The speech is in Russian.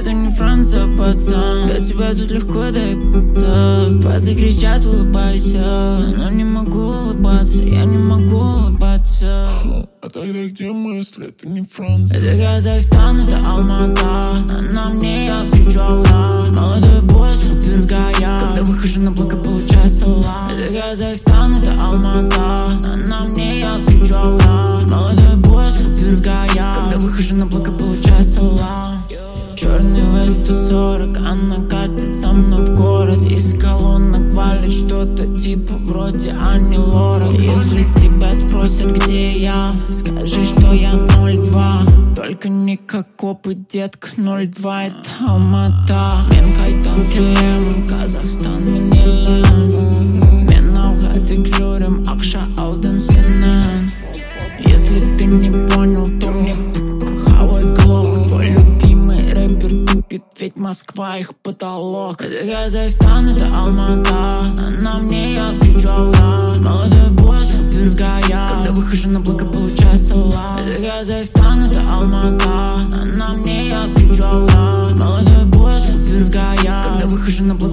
Это не Франция, пацан. До тебя тут легко доебаться. Пацаны кричат, улыбайся, но не могу улыбаться, я не могу улыбаться. А тогда где мысли? Это не Франция. Это Казахстан, это Алмата. На мне я кричу аура. Молодой босс, в гаях. Когда выхожу на блока, получается лав. Это Казахстан, это Алмата. На мне я кричу аура. Молодой босс, в гаях. Когда выхожу на блока, получается лав. Черный вест 140, она катит со мной в город. Из колонок валит что-то типа вроде Ани Лорак. Если тебя спросят, где я, скажи, что я 02. Только не как копы, детка, 02 это Алмата. Мен қайтам келем, Казахстан мен елім. Мен алға тек жүрем, ақша алдын сенен. Если ты не понял, то мне хавай глок. Твой любимый рэпер тупит, ведь Москва их потолок. Это Казахстан, это Алмата. На мне я кричу аура. Молодой босс, в гаях. Когда выхожу на блока, получается лав. Это Казахстан, это Алмата. На мне я кричу аура. Молодой босс, в гаях. Когда выхожу на блока,